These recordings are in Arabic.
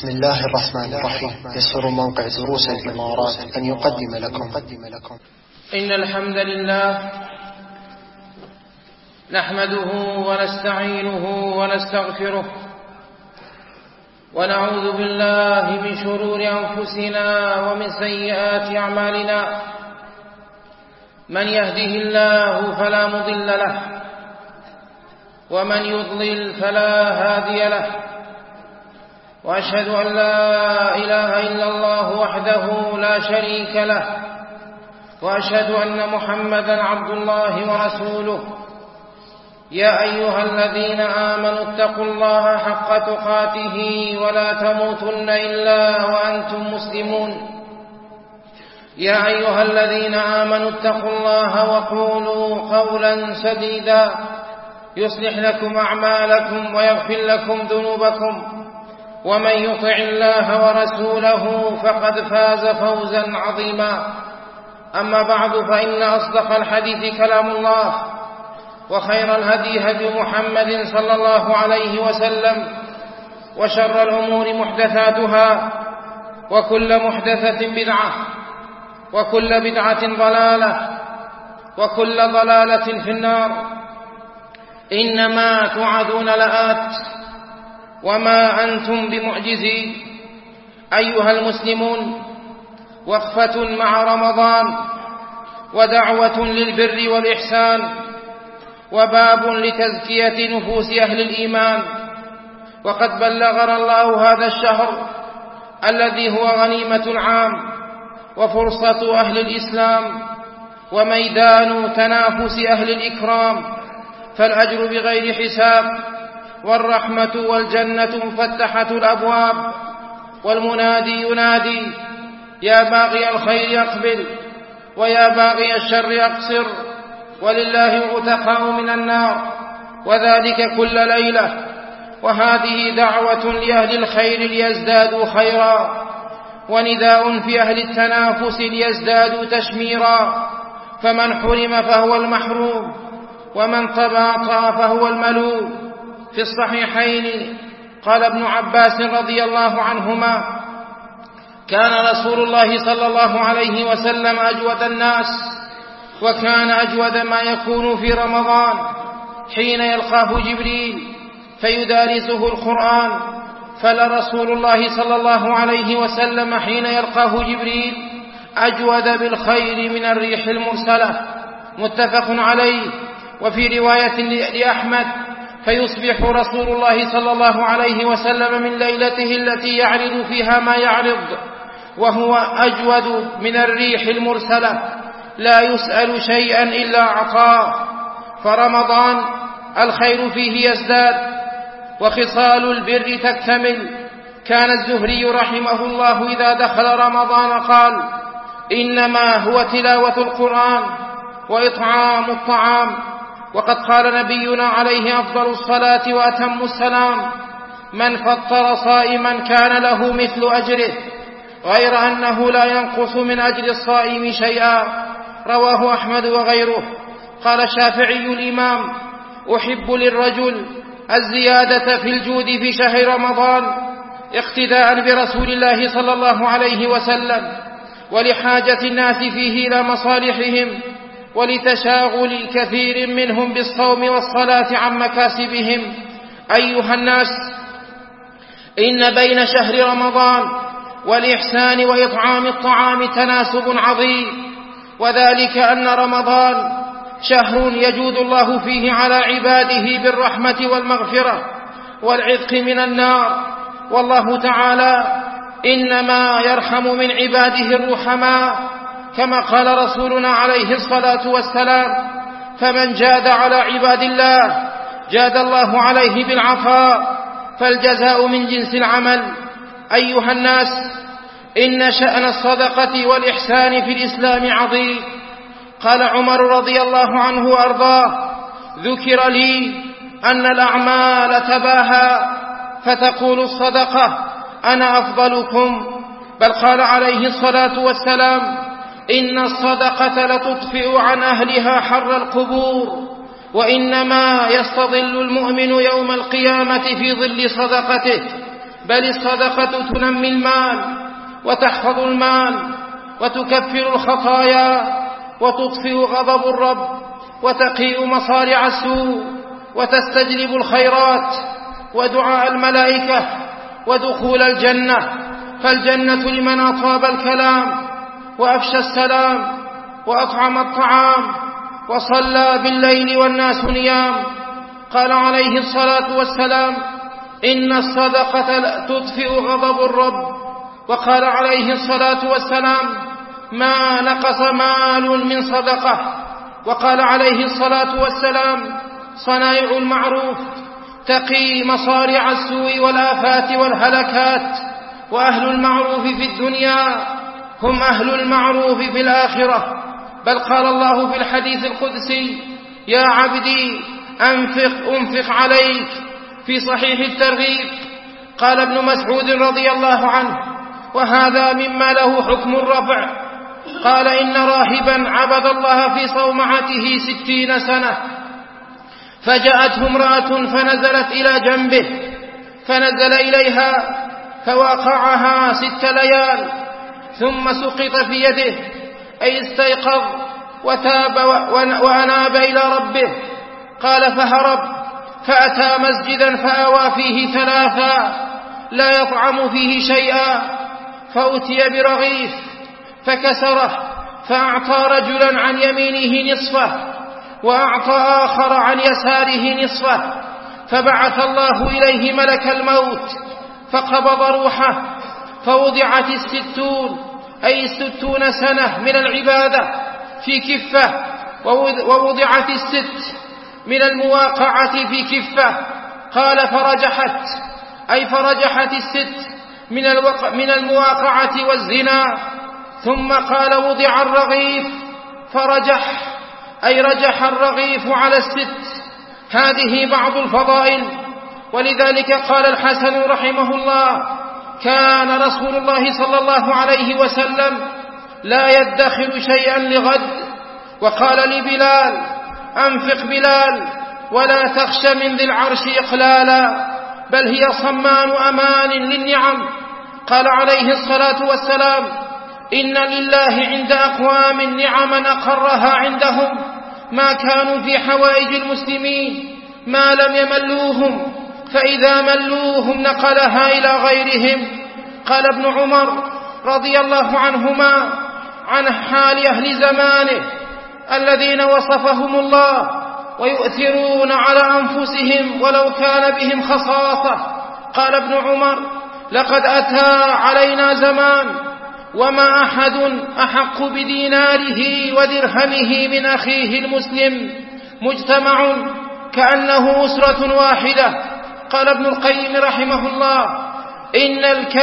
بسم الله الرحمن الرحيم. يسر موقع دروس الإمارات أن يقدم لكم إن الحمد لله نحمده ونستعينه ونستغفره ونعوذ بالله من شرور أنفسنا ومن سيئات أعمالنا. من يهده الله فلا مضل له ومن يضلل فلا هادي له، وأشهد أن لا إله إلا الله وحده لا شريك له، وأشهد أن محمدا عبد الله ورسوله. يا أيها الذين آمنوا اتقوا الله حق تقاته ولا تموتن إلا وأنتم مسلمون. يا أيها الذين آمنوا اتقوا الله وقولوا قولا سديدا يصلح لكم أعمالكم ويغفر لكم ذنوبكم، ومن يطع الله ورسوله فقد فاز فوزا عظيما. أما بعد، فإن أصدق الحديث كلام الله، وخير الهدي هدي محمد صلى الله عليه وسلم، وشر الأمور محدثاتها، وكل محدثة بدعة، وكل بدعة ضلالة، وكل ضلالة في النار. إنما توعدون لآت وما أنتم بمعجزين. أيها المسلمون، وقفة مع رمضان، ودعوة للبر والإحسان، وباب لتزكية نفوس أهل الإيمان. وقد بلغنا الله هذا الشهر الذي هو غنيمة العام وفرصة أهل الإسلام وميدان تنافس أهل الإكرام، فالأجر بغير حساب، والرحمة والجنة مفتحة الأبواب، والمنادي ينادي: يا باغي الخير أقبل، ويا باغي الشر أقصر، ولله عتقاء من النار، وذلك كل ليلة. وهذه دعوة لأهل الخير ليزدادوا خيرا، ونداء في أهل التنافس ليزدادوا تشميرا. فمن حرم فهو المحروم، ومن تباطأ فهو الملوم. في الصحيحين قال ابن عباس رضي الله عنهما: كان رسول الله صلى الله عليه وسلم أجود الناس، وكان أجود ما يكون في رمضان حين يلقاه جبريل فيدارسه القرآن. فلرسول الله صلى الله عليه وسلم حين يلقاه جبريل أجود بالخير من الريح المرسلة. متفق عليه. وفي رواية لأحمد: فيصبح رسول الله صلى الله عليه وسلم من ليلته التي يعرض فيها ما يعرض وهو أجود من الريح المرسلة، لا يسأل شيئا إلا أعطاه. فرمضان الخير فيه يزداد، وخصال البر تكتمل. كان الزهري رحمه الله إذا دخل رمضان قال: إنما هو تلاوة القرآن وإطعام الطعام. وقد قال نبينا عليه أفضل الصلاة وأتم السلام: من فطر صائما كان له مثل أجره، غير أنه لا ينقص من أجر الصائم شيئا. رواه أحمد وغيره. قال الشافعي الإمام: أحب للرجل الزيادة في الجود في شهر رمضان اقتداء برسول الله صلى الله عليه وسلم، ولحاجة الناس فيه إلى مصالحهم، ولتشاغل الكثير منهم بالصوم والصلاة عن مكاسبهم. أيها الناس، إن بين شهر رمضان والإحسان وإطعام الطعام تناسب عظيم، وذلك أن رمضان شهر يجود الله فيه على عباده بالرحمة والمغفرة والعتق من النار. والله تعالى إنما يرحم من عباده الرحماء، كما قال رسولنا عليه الصلاة والسلام: فمن جاد على عباد الله جاد الله عليه بالعطاء، فالجزاء من جنس العمل. أيها الناس، إن شأن الصدقة والإحسان في الإسلام عظيم. قال عمر رضي الله عنه وأرضاه: ذكر لي أن الأعمال تباهى، فتقول الصدقة: أنا أفضلكم. بل قال عليه الصلاة والسلام: إن الصدقة لتطفئ عن أهلها حر القبور، وإنما يستظل المؤمن يوم القيامة في ظل صدقته بل الصدقة تنمي المال وتحفظ المال وتكفر الخطايا وتطفئ غضب الرب وتقيء مصارع السوء وتستجلب الخيرات ودعاء الملائكة ودخول الجنة، فالجنة لمن أطاب الكلام وأفشى السلام وأطعم الطعام وصلى بالليل والناس نيام. قال عليه الصلاة والسلام: إن الصدقة تطفئ غضب الرب. وقال عليه الصلاة والسلام: ما نقص مال من صدقة. وقال عليه الصلاة والسلام: صنائع المعروف تقي مصارع السوء والآفات والهلكات، وأهل المعروف في الدنيا هم أهل المعروف في الآخرة. بل قال الله في الحديث القدسي: يا عبدي أنفق عليك، في صحيح الترغيب. قال ابن مسعود رضي الله عنه، وهذا مما له حكم الرفع، قال: إن راهبا عبد الله في صومعته 60 سنة، فجاءته امرأة فنزلت إلى جنبه، فنزل إليها فواقعها 6 ليال، ثم سقط في يده، أي استيقظ وتاب وأناب إلى ربه. قال: فهرب فأتى مسجدا فآوى فيه 3 لا يطعم فيه شيئا، فأتي برغيف فكسره، فأعطى رجلا عن يمينه نصفه وأعطى آخر عن يساره نصفه، فبعث الله إليه ملك الموت فقبض روحه، فوضعت 60 أي 60 سنة من العبادة في كفة، ووضعت 6 من المواقعة في كفة. قال: فرجحت أي فرجحت 6 من المواقعة والزنا. ثم قال: وضع الرغيف فرجح أي رجح الرغيف على 6. هذه بعض الفضائل. ولذلك قال الحسن رحمه الله: كان رسول الله صلى الله عليه وسلم لا يدخر شيئا لغد. وقال لبلال: أنفق بلال ولا تخش من ذي العرش إقلالا، بل هي صمان أمان للنعم. قال عليه الصلاة والسلام: إن لله عند أقوام نعما أقرها عندهم ما كانوا في حوائج المسلمين ما لم يملوهم، فإذا ملوهم نقلها إلى غيرهم. قال ابن عمر رضي الله عنهما عن حال أهل زمانه الذين وصفهم الله ويؤثرون على أنفسهم ولو كان بهم خصاصة. قال ابن عمر: لقد أتى علينا زمان وما أحد أحق بديناره ودرهمه من أخيه المسلم، مجتمع كأنه أسرة واحدة. قال ابن القيم رحمه الله: إن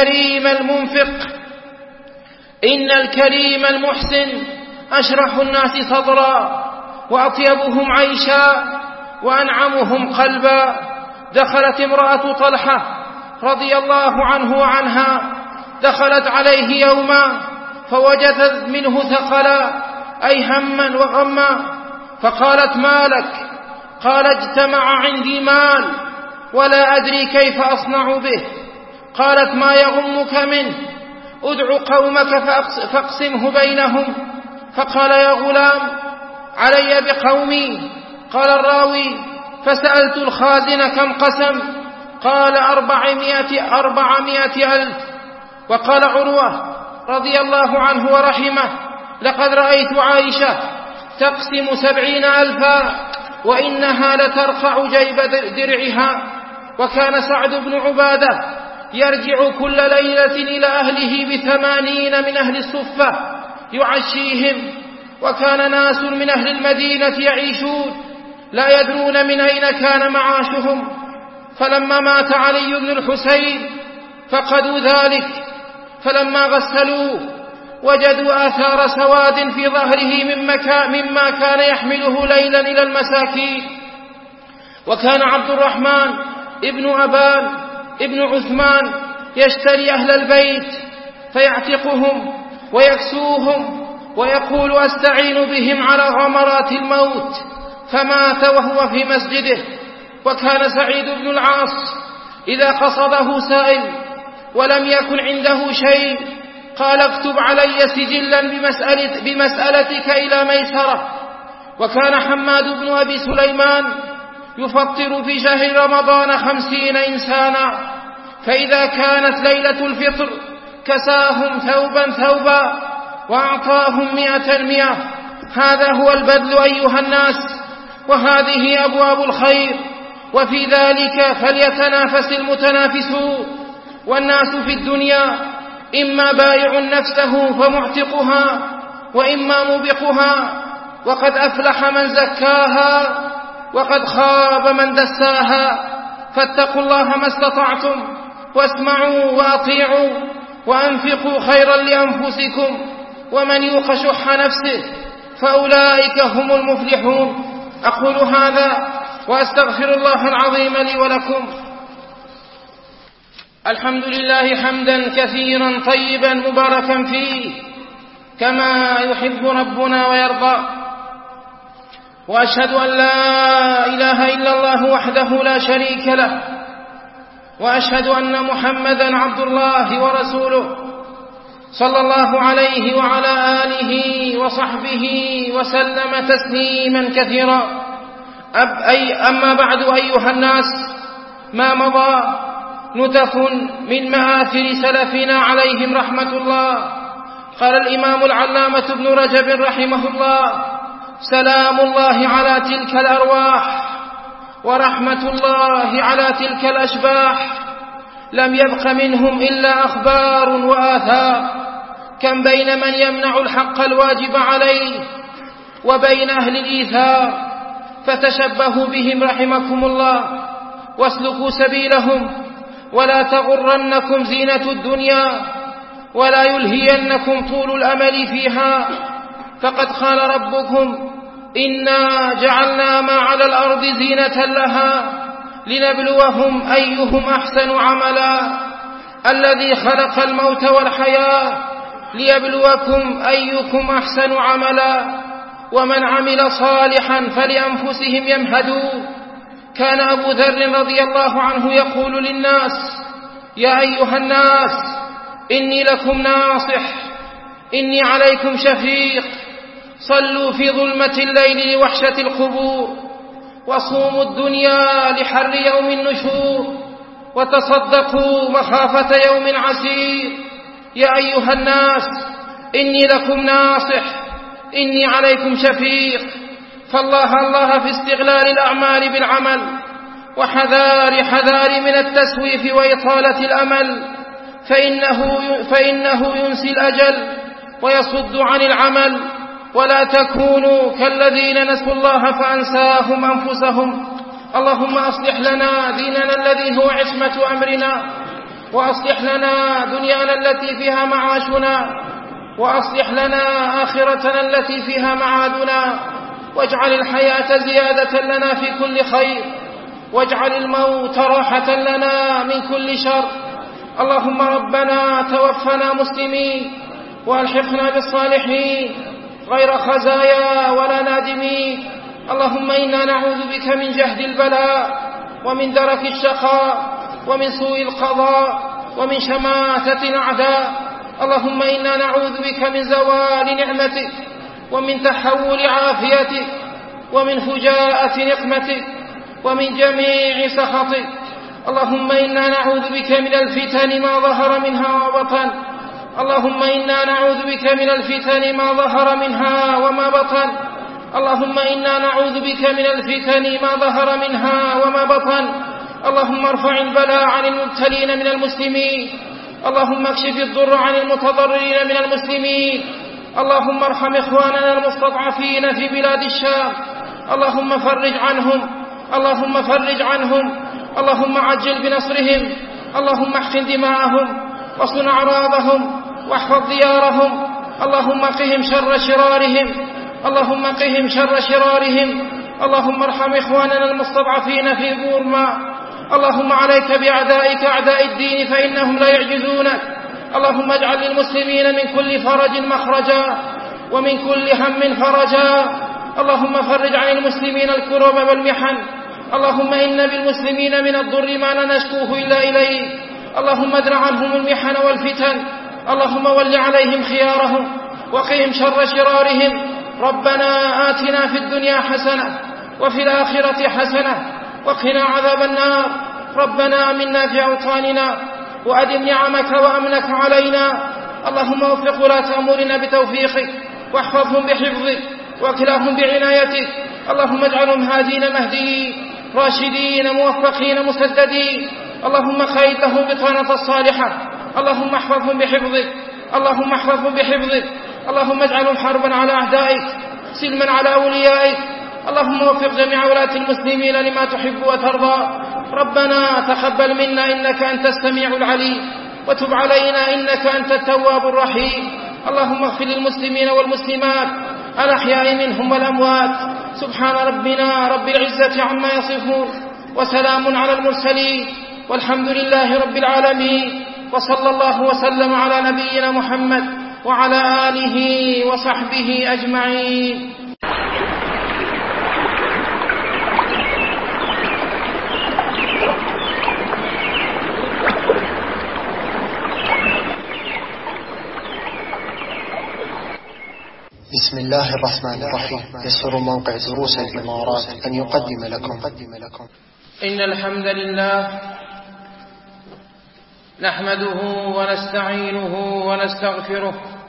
الكريم المحسن أشرح الناس صدرا وأطيبهم عيشا وأنعمهم قلبا. دخلت امرأة طلحة رضي الله عنه وعنها، دخلت عليه يوما فوجدت منه ثقلا أي هما وغما، فقالت: ما لك؟ قال: اجتمع عندي مال ولا أدري كيف أصنع به. قالت: ما يغمك منه؟ ادع قومك فاقسمه بينهم. فقال: يا غلام علي بقومي. قال الراوي: فسألت الخازن كم قسم؟ قال: 400,000. وقال عروة رضي الله عنه ورحمه: لقد رأيت عائشة تقسم 70,000 وإنها لترفع جيب درعها. وكان سعد بن عبادة يرجع كل ليلة إلى أهله ب80 من أهل الصفة يعشيهم. وكان ناس من أهل المدينة يعيشون لا يدرون من أين كان معاشهم. فلما مات علي بن الحسين فقدوا ذلك، فلما غسلوه وجدوا آثار سواد في ظهره مما كان يحمله ليلا إلى المساكين. وكان عبد الرحمن ابن أبان ابن عثمان يشتري أهل البيت فيعتقهم ويكسوهم ويقول: أستعين بهم على غمرات الموت. فمات وهو في مسجده. وكان سعيد بن العاص إذا قصده سائل ولم يكن عنده شيء قال اكتب علي سجلا بمسألتك إلى ميسرة. وكان حماد بن أبي سليمان يفطر في شهر رمضان 50 إنسانا، فإذا كانت ليلة الفطر كساهم ثوبا وأعطاهم 100. هذا هو البذل أيها الناس، وهذه أبواب الخير، وفي ذلك فليتنافس المتنافسون. والناس في الدنيا إما بائع نفسه فمعتقها، وإما موبقها، وقد أفلح من زكاها وقد خاب من دساها. فاتقوا الله ما استطعتم، واسمعوا وأطيعوا، وأنفقوا خيرا لأنفسكم، ومن يوق شح نفسه فأولئك هم المفلحون. أقول هذا وأستغفر الله العظيم لي ولكم. الحمد لله حمدا كثيرا طيبا مباركا فيه كما يحب ربنا ويرضى، وأشهد أن لا إله إلا الله وحده لا شريك له، وأشهد أن محمدا عبد الله ورسوله صلى الله عليه وعلى آله وصحبه وسلم تسليما كثيرا. أما بعد أيها الناس، ما مضى نتف من مآثر سلفنا عليهم رحمة الله. قال الإمام العلامة ابن رجب رحمه الله: سلام الله على تلك الأرواح، ورحمة الله على تلك الأشباح، لم يبق منهم إلا أخبار وآثار. كم بين من يمنع الحق الواجب عليه وبين أهل الإيثار، فتشبهوا بهم رحمكم الله، واسلكوا سبيلهم، ولا تغرنكم زينة الدنيا، ولا يلهينكم طول الأمل فيها. فقد قال ربكم: إنا جعلنا ما على الأرض زينة لها لنبلوهم أيهم أحسن عملا. الذي خلق الموت والحياة ليبلوكم أيكم أحسن عملا، ومن عمل صالحا فلأنفسهم يمهدون. كان أبو ذر رضي الله عنه يقول للناس: يا أيها الناس، إني لكم ناصح، إني عليكم شفيق. صلوا في ظلمة الليل لوحشة القبور، وصوموا الدنيا لحر يوم النشور، وتصدقوا مخافة يوم عسير. يا أيها الناس، إني لكم ناصح، إني عليكم شفيق. فالله في استغلال الأعمال بالعمل، وحذار من التسويف وإطالة الأمل، فإنه ينسي الأجل ويصد عن العمل. ولا تكونوا كالذين نسوا الله فأنساهم أنفسهم. اللهم أصلح لنا ديننا الذي هو عصمة أمرنا، وأصلح لنا دنيانا التي فيها معاشنا، وأصلح لنا آخرتنا التي فيها معادنا، واجعل الحياة زيادة لنا في كل خير، واجعل الموت راحة لنا من كل شر. اللهم ربنا توفنا مسلمين، والحقنا بالصالحين غير خزايا ولا نادمين. اللهم إنا نعوذ بك من جهد البلاء، ومن درك الشقاء، ومن سوء القضاء، ومن شماتة الأعداء. اللهم إنا نعوذ بك من زوال نعمتك، ومن تحول عافيتك، ومن فجاءة نقمتك، ومن جميع سخطك. اللهم إنا نعوذ بك من الفتن ما ظهر منها وبطن. اللهم إنا نعوذ بك من الفتن ما ظهر منها وما بطن. اللهم إنا نعوذ بك من الفتن ما ظهر منها وما بطن. اللهم ارفع البلاء عن المبتلين من المسلمين. اللهم اكشف الضر عن المتضررين من المسلمين. اللهم ارحم إخواننا المستضعفين في بلاد الشام. اللهم فرج عنهم، اللهم فرج عنهم، اللهم عجل بنصرهم. اللهم احقن دماءهم، واصون أعراضهم، واحفظ ديارهم. اللهم قهم شر شرارهم، اللهم قهم شر شرارهم. اللهم ارحم إخواننا المستضعفين في بورما. اللهم عليك بأعدائك أعداء الدين، فإنهم لا يعجزونك. اللهم اجعل للمسلمين من كل فرج مخرجا، ومن كل هم فرجا. اللهم فرج عن المسلمين الكرب والمحن. اللهم إن بالمسلمين من الضر ما لا نشكوه إلا إليك. اللهم ادر عنهم المحن والفتن، اللهم ول عليهم خيارهم وقهم شر شرارهم. ربنا آتنا في الدنيا حسنة وفي الآخرة حسنة وقنا عذاب النار. ربنا آمنا في أوطاننا وأدم نعمك وأمنك علينا. اللهم وفق ولاة أمورنا بتوفيقك واحفظهم بحفظك واكلهم بعنايتك. اللهم اجعلهم هادين مهديين راشدين موفقين مسددين. اللهم خير لهم بطانة الصالحة. اللهم احفظهم بحفظك، اللهم احفظهم بحفظك. اللهم اجعلهم حربا على أعدائك سلما على أوليائك. اللهم وفق جميع ولاة المسلمين لما تحب وترضى. ربنا تقبل منا إنك أنت السميع العليم، وتب علينا إنك أنت التواب الرحيم. اللهم اغفر للمسلمين والمسلمات الأحياء منهم والأموات. سبحان ربنا رب العزة عما يصفون، وسلام على المرسلين، والحمد لله رب العالمين. وصلى الله وسلم على نبينا محمد وعلى آله وصحبه أجمعين. بسم الله الرحمن الرحيم. يسر موقع دروس الإمارات أن يقدم لكم إن الحمد لله نحمده ونستعينه ونستغفره،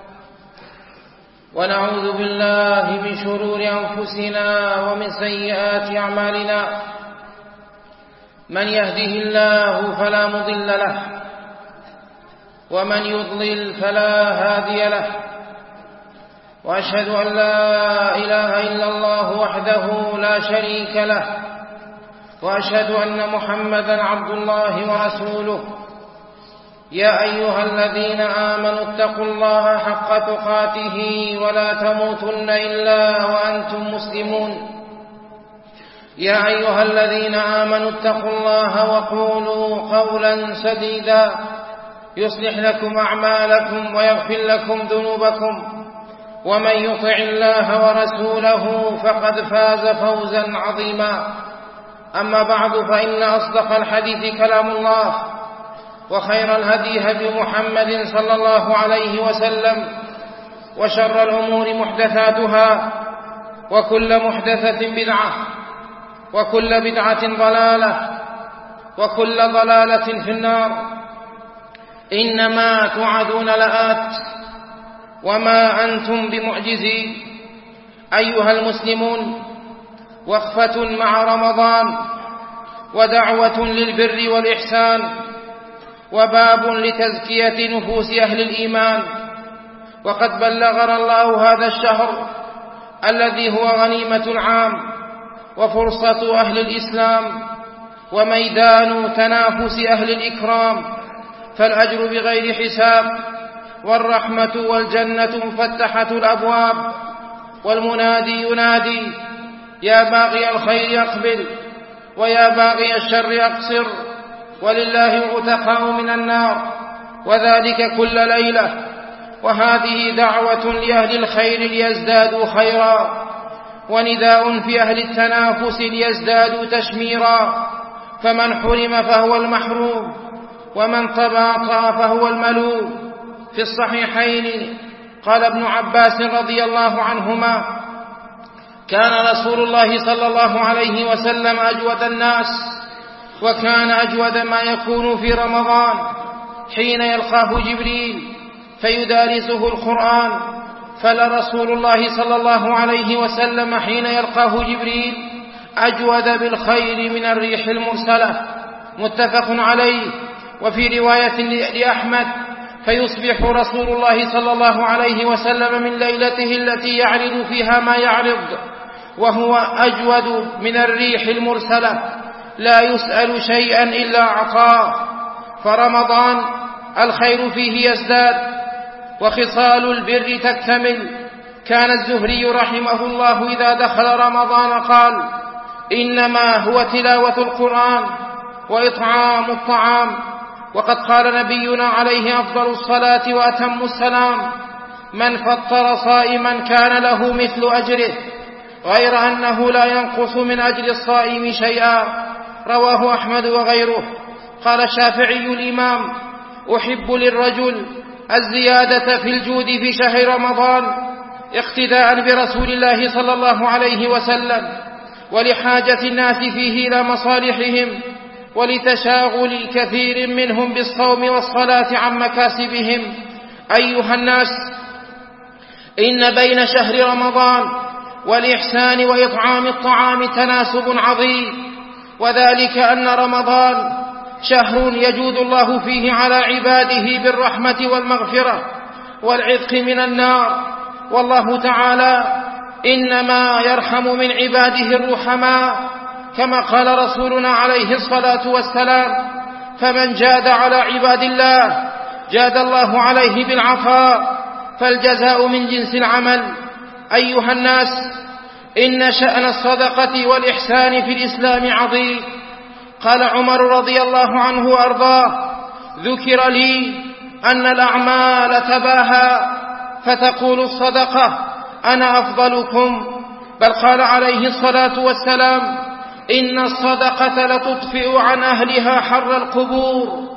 ونعوذ بالله من شرور أنفسنا ومن سيئات أعمالنا. من يهده الله فلا مضل له، ومن يضلل فلا هادي له. وأشهد أن لا إله إلا الله وحده لا شريك له، وأشهد أن محمدا عبد الله ورسوله. يا أيها الذين آمنوا اتقوا الله حق تقاته ولا تموتن إلا وأنتم مسلمون. يا أيها الذين آمنوا اتقوا الله وقولوا قولا سديدا يصلح لكم أعمالكم ويغفر لكم ذنوبكم، ومن يطع الله ورسوله فقد فاز فوزا عظيما. أما بعد، فإن أصدق الحديث كلام الله، وخير الهدي هدي محمد صلى الله عليه وسلم، وشر الأمور محدثاتها، وكل محدثة بدعة، وكل بدعة ضلالة، وكل ضلالة في النار. إنما توعدون لآت وما أنتم بمعجزين. أيها المسلمون، وقفة مع رمضان، ودعوة للبر والإحسان، وباب لتزكية نفوس أهل الإيمان. وقد بلغنا الله هذا الشهر الذي هو غنيمة العام وفرصة أهل الإسلام وميدان تنافس أهل الإكرام، فالأجر بغير حساب، والرحمة والجنة مفتحة الأبواب، والمنادي ينادي: يا باغي الخير أقبل، ويا باغي الشر أقصر، ولله عتقاء من النار، وذلك كل ليلة. وهذه دعوة لأهل الخير ليزدادوا خيرا، ونداء في أهل التنافس ليزدادوا تشميرا. فمن حرم فهو المحروم، ومن تباطأ فهو الملوم. في الصحيحين قال ابن عباس رضي الله عنهما: كان رسول الله صلى الله عليه وسلم أجود الناس، وكان أجود ما يكون في رمضان حين يلقاه جبريل فيدارسه القرآن. فلرسول الله صلى الله عليه وسلم حين يلقاه جبريل أجود بالخير من الريح المرسلة. متفق عليه. وفي رواية لأحمد: فيصبح رسول الله صلى الله عليه وسلم من ليلته التي يعرض فيها ما يعرض وهو أجود من الريح المرسلة، لا يسأل شيئا إلا أعطاه. فرمضان الخير فيه يزداد، وخصال البر تكتمل. كان الزهري رحمه الله إذا دخل رمضان قال: إنما هو تلاوة القرآن وإطعام الطعام. وقد قال نبينا عليه أفضل الصلاة وأتم السلام: من فطر صائما كان له مثل أجره، غير أنه لا ينقص من أجر الصائم شيئا. رواه أحمد وغيره. قال الشافعي الإمام: أحب للرجل الزيادة في الجود في شهر رمضان اقتداء برسول الله صلى الله عليه وسلم، ولحاجة الناس فيه إلى مصالحهم، ولتشاغل كثير منهم بالصوم والصلاة عن مكاسبهم. أيها الناس، إن بين شهر رمضان والإحسان وإطعام الطعام تناسب عظيم، وذلك أن رمضان شهر يجود الله فيه على عباده بالرحمة والمغفرة والعتق من النار، والله تعالى إنما يرحم من عباده الرحماء، كما قال رسولنا عليه الصلاة والسلام: فمن جاد على عباد الله جاد الله عليه بالعطاء، فالجزاء من جنس العمل. أيها الناس، إن شأن الصدقة والإحسان في الإسلام عظيم. قال عمر رضي الله عنه وأرضاه: ذكر لي أن الأعمال تباهى فتقول الصدقة أنا أفضلكم، بل قال عليه الصلاة والسلام: إن الصدقة لتطفئ عن أهلها حر القبور،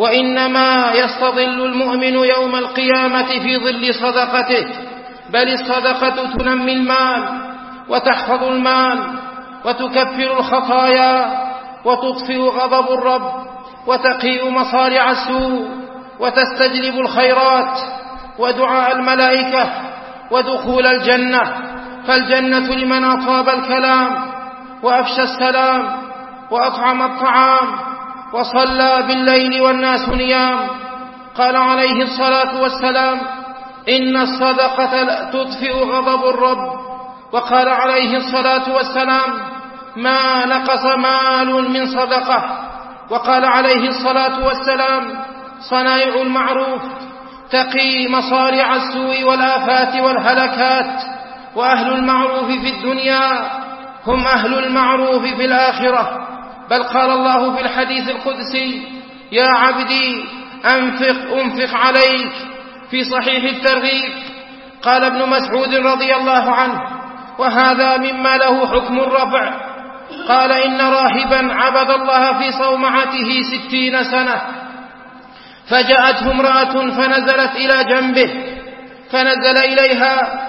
وإنما يستظل المؤمن يوم القيامة في ظل صدقته، بل الصدقة تنمي المال وتحفظ المال وتكفر الخطايا وتطفئ غضب الرب وتقيء مصارع السوء وتستجلب الخيرات ودعاء الملائكة ودخول الجنة، فالجنة لمن أطاب الكلام وأفشى السلام وأطعم الطعام وصلى بالليل والناس نيام. قال عليه الصلاة والسلام: إن الصدقة تطفئ غضب الرب. وقال عليه الصلاة والسلام: ما نقص مال من صدقة. وقال عليه الصلاة والسلام: صنائع المعروف تقي مصارع السوء والآفات والهلكات، وأهل المعروف في الدنيا هم أهل المعروف في الآخرة. بل قال الله في الحديث القدسي: يا عبدي أنفق عليك، في صحيح الترغيب. قال ابن مسعود رضي الله عنه، وهذا مما له حكم الرفع، قال: إن راهبا عبد الله في صومعته 60 سنة، فجاءته امرأة فنزلت إلى جنبه، فنزل إليها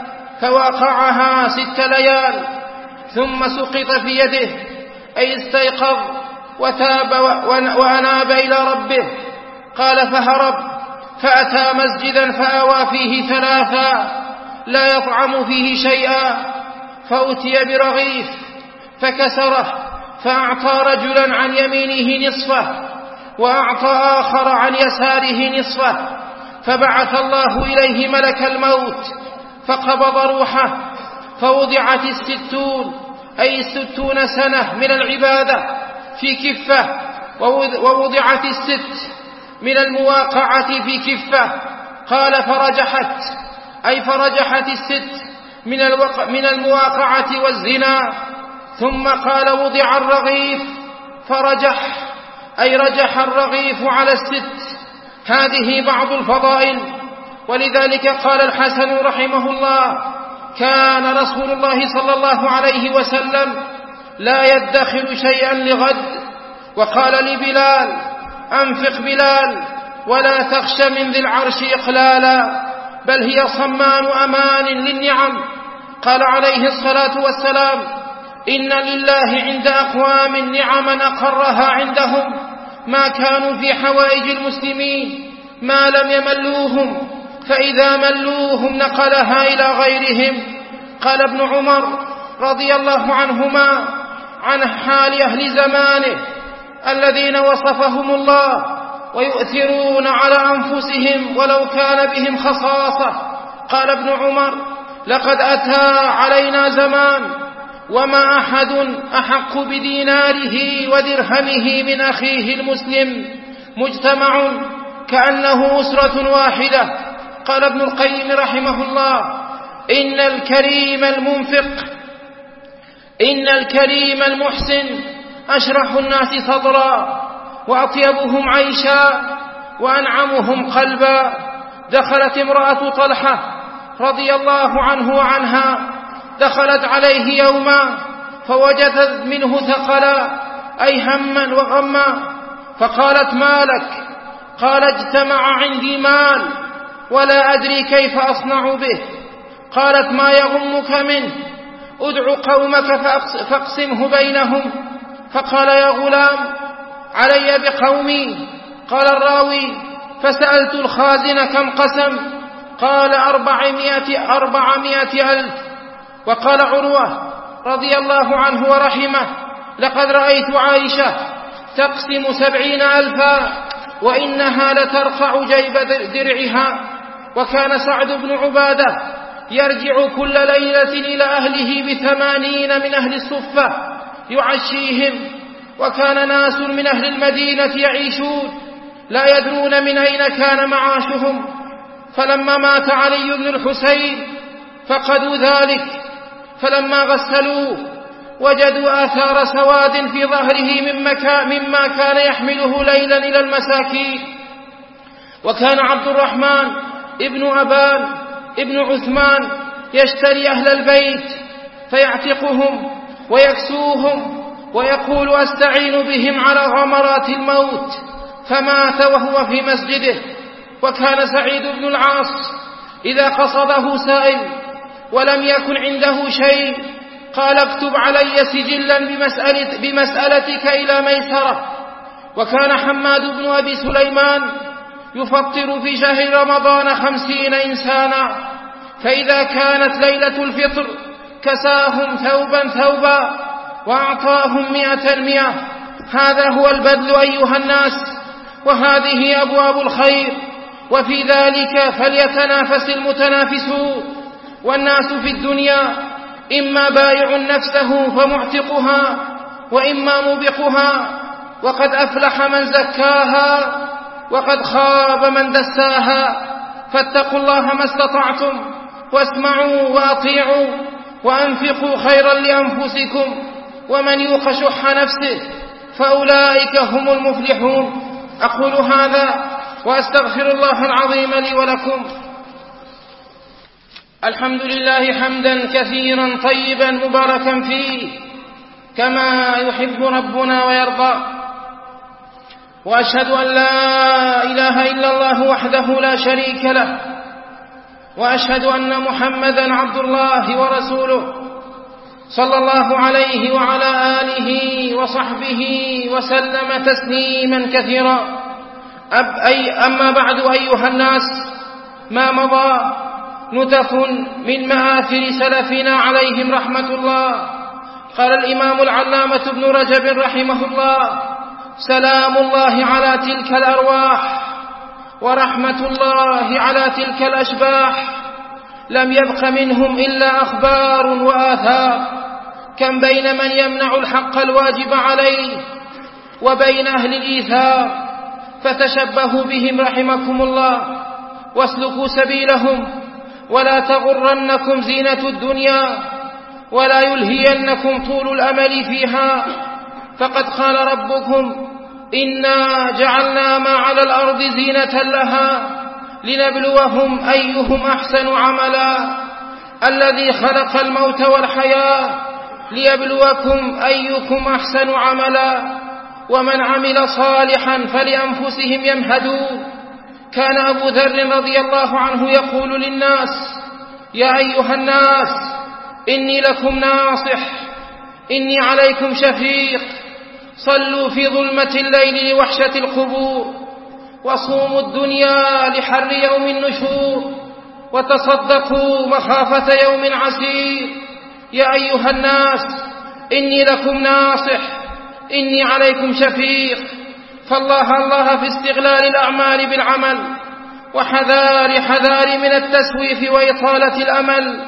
فوقعها 6 ليال، ثم سقط في يده، أي استيقظ وتاب وأناب إلى ربه. قال: فهرب فأتى مسجدا فآوى فيه 3 لا يطعم فيه شيئا، فأتي برغيف فكسره، فأعطى رجلا عن يمينه نصفه وأعطى آخر عن يساره نصفه، فبعث الله إليه ملك الموت فقبض روحه، فوضعت 60 أي 60 سنة من العبادة في كفة، ووضعت 6 من المواقعة في كفة. قال: فرجحت أي فرجحت 6 من المواقعة والزنا. ثم قال: وضع الرغيف فرجح أي رجح الرغيف على 6. هذه بعض الفضائل. ولذلك قال الحسن رحمه الله: كان رسول الله صلى الله عليه وسلم لا يدخر شيئا لغد. وقال لبلال: أنفق بلال ولا تخش من ذي العرش إقلالا، بل هي صمان أمان للنعم. قال عليه الصلاة والسلام: إن لله عند أقوام نعما أقرها عندهم ما كانوا في حوائج المسلمين ما لم يملوهم، فإذا ملوهم نقلها إلى غيرهم. قال ابن عمر رضي الله عنهما عن حال أهل زمانه الذين وصفهم الله ويؤثرون على أنفسهم ولو كان بهم خصاصة. قال ابن عمر: لقد أتى علينا زمان وما أحد أحق بديناره ودرهمه من أخيه المسلم، مجتمع كأنه أسرة واحدة. قال ابن القيم رحمه الله: إن الكريم المحسن أشرح الناس صدرا وأطيبهم عيشا وأنعمهم قلبا. دخلت امرأة طلحة رضي الله عنه وعنها، دخلت عليه يوما فوجدت منه ثقلا أي هما وغما، فقالت: ما لك؟ قال: اجتمع عندي مال ولا أدري كيف أصنع به. قالت: ما يغمك منه؟ ادع قومك فاقسمه بينهم. فقال: يا غلام، علي بقومي. قال الراوي: فسألت الخازن كم قسم؟ قال: 400,000. وقال عروة رضي الله عنه ورحمه: لقد رأيت عائشة تقسم 70,000 وإنها لترقع جيب درعها. وكان سعد بن عبادة يرجع كل ليلة إلى أهله ب80 من أهل الصفة يعشيهم. وكان ناس من أهل المدينة يعيشون لا يدرون من أين كان معاشهم. فلما مات علي بن الحسين فقدوا ذلك، فلما غسلوه وجدوا آثار سواد في ظهره مما كان يحمله ليلا إلى المساكين. وكان عبد الرحمن ابن أبان ابن عثمان يشتري أهل البيت فيعتقهم ويكسوهم ويقول: أستعين بهم على غمرات الموت. فمات وهو في مسجده. وكان سعيد بن العاص إذا قصده سائل ولم يكن عنده شيء قال: اكتب علي سجلا بمسألتك إلى ميسرة. وكان حماد بن أبي سليمان يفطر في شهر رمضان 50 إنسانا، فإذا كانت ليلة الفطر كساهم ثوبا وأعطاهم 100. هذا هو البذل أيها الناس، وهذه أبواب الخير، وفي ذلك فليتنافس المتنافسون. والناس في الدنيا إما بائع نفسه فمعتقها وإما موبقها، وقد أفلح من زكاها وقد خاب من دساها. فاتقوا الله ما استطعتم، واسمعوا وأطيعوا وأنفقوا خيرا لأنفسكم، ومن يوق شح نفسه فأولئك هم المفلحون. أقول هذا وأستغفر الله العظيم لي ولكم. الحمد لله حمدا كثيرا طيبا مباركا فيه كما يحب ربنا ويرضى. وأشهد أن لا إله إلا الله وحده لا شريك له، وأشهد أن محمدا عبد الله ورسوله صلى الله عليه وعلى آله وصحبه وسلم تسليما كثيرا. أما بعد أيها الناس، ما مضى نتف من مآثر سلفنا عليهم رحمة الله. قال الإمام العلامة ابن رجب رحمه الله: سلام الله على تلك الأرواح ورحمة الله على تلك الأشباح، لم يبق منهم إلا أخبار وآثار. كم بين من يمنع الحق الواجب عليه وبين أهل الإيثار، فتشبهوا بهم رحمكم الله واسلكوا سبيلهم، ولا تغرنكم زينة الدنيا ولا يلهينكم طول الأمل فيها. فقد قال ربكم: إنا جعلنا ما على الأرض زينة لها لنبلوهم أيهم أحسن عملا. الذي خلق الموت والحياة ليبلوكم أيكم أحسن عملا، ومن عمل صالحا فلأنفسهم يمهدون. كان أبو ذر رضي الله عنه يقول للناس: يا أيها الناس، إني لكم ناصح، إني عليكم شفيق. صلوا في ظلمة الليل لوحشة القبور، وصوموا الدنيا لحر يوم النشور، وتصدقوا مخافة يوم عسير. يا أيها الناس، إني لكم ناصح، إني عليكم شفيق. فالله في استغلال الأعمال بالعمل، وحذار من التسويف وإطالة الأمل،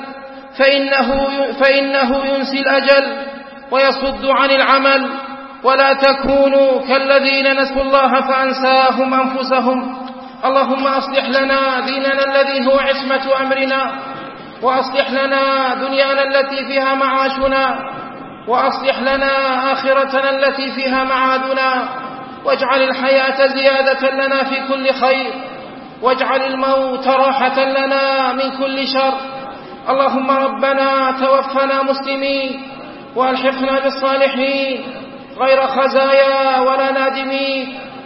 فإنه ينسي الأجل ويصد عن العمل. ولا تكونوا كالذين نسوا الله فأنساهم أنفسهم. اللهم أصلح لنا ديننا الذي هو عصمة أمرنا، وأصلح لنا دنيانا التي فيها معاشنا، وأصلح لنا آخرتنا التي فيها معادنا. واجعل الحياة زيادة لنا في كل خير، واجعل الموت راحة لنا من كل شر. اللهم ربنا توفنا مسلمين، وألحقنا بالصالحين غير خزايا ولا نادمين.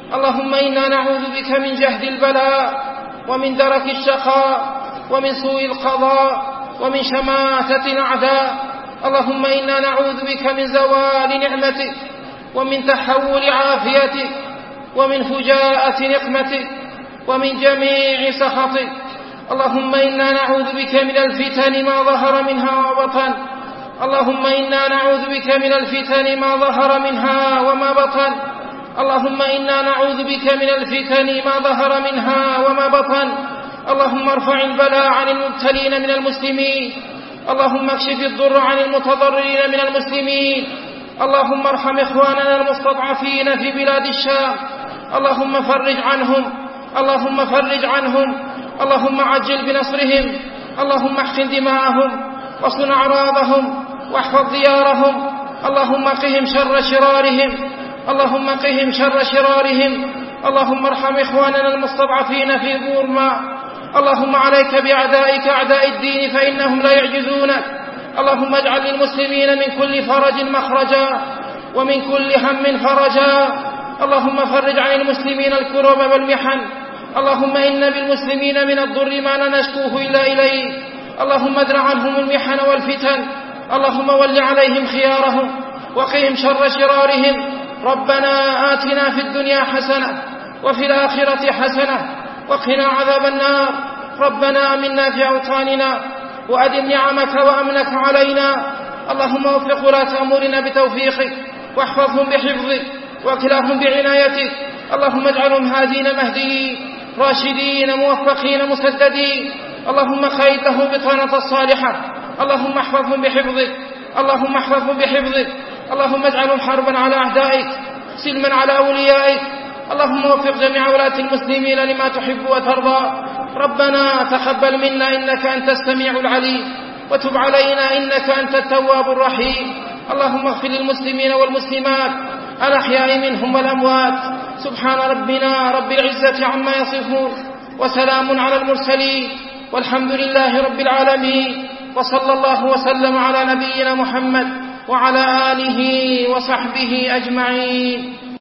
اللهم إنا نعوذ بك من جهد البلاء ومن درك الشقاء ومن سوء القضاء ومن شماتة الأعداء. اللهم إنا نعوذ بك من زوال نعمتك ومن تحول عافيتك ومن فجاءة نقمتك ومن جميع سخطك. اللهم إنا نعوذ بك من الفتن ما ظهر منها وبطن. اللهم إنا نعوذ بك من الفتن ما ظهر منها وما بطن. اللهم إنا نعوذ بك من الفتن ما ظهر منها وما بطن. اللهم ارفع البلاء عن المبتلين من المسلمين. اللهم اكشف الضر عن المتضررين من المسلمين. اللهم ارحم إخواننا المستضعفين في بلاد الشام. اللهم فرج عنهم. اللهم فرج عنهم. اللهم عجل بنصرهم. اللهم احقن دماءهم واصون أعراضهم واحفظ ديارهم. اللهم قهم شر شرارهم. اللهم قهم شر شرارهم. اللهم ارحم إخواننا المستضعفين في بورما. اللهم عليك بأعدائك أعداء الدين فإنهم لا يعجزونك. اللهم اجعل للمسلمين من كل فرج مخرجا ومن كل هم فرجا. اللهم فرج عن المسلمين الكرب والمحن. اللهم إن بالمسلمين من الضر ما لا نشكوه إلا إليك. اللهم ادر عنهم المحن والفتن. اللهم ول عليهم خيارهم وقهم شر شرارهم. ربنا آتنا في الدنيا حسنة وفي الآخرة حسنة وقنا عذاب النار. ربنا آمنا في أوطاننا وأدم نعمك وأمنك علينا. اللهم وفق ولاة أمورنا بتوفيقك واحفظهم بحفظك واكلهم بعنايتك. اللهم اجعلهم هادين مهديين راشدين موفقين مسددين. اللهم خير له بطانة الصالحة. اللهم احفظهم بحفظك. اللهم احفظهم بحفظك. اللهم اجعلهم حربا على أعدائك سلما على أوليائك. اللهم وفق جميع ولاة المسلمين لما تحب وترضى. ربنا تقبل منا إنك أنت السميع العليم وتب علينا إنك أنت التواب الرحيم. اللهم اغفر للمسلمين والمسلمات الأحياء منهم والأموات. سبحان ربنا رب العزة عما يصفون وسلام على المرسلين والحمد لله رب العالمين. وصلى الله وسلم على نبينا محمد وعلى آله وصحبه أجمعين.